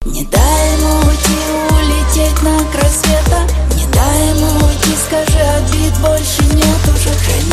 Не дай ему уйти, улететь на край света. Не дай ему уйти, скажи, обид больше нет уже.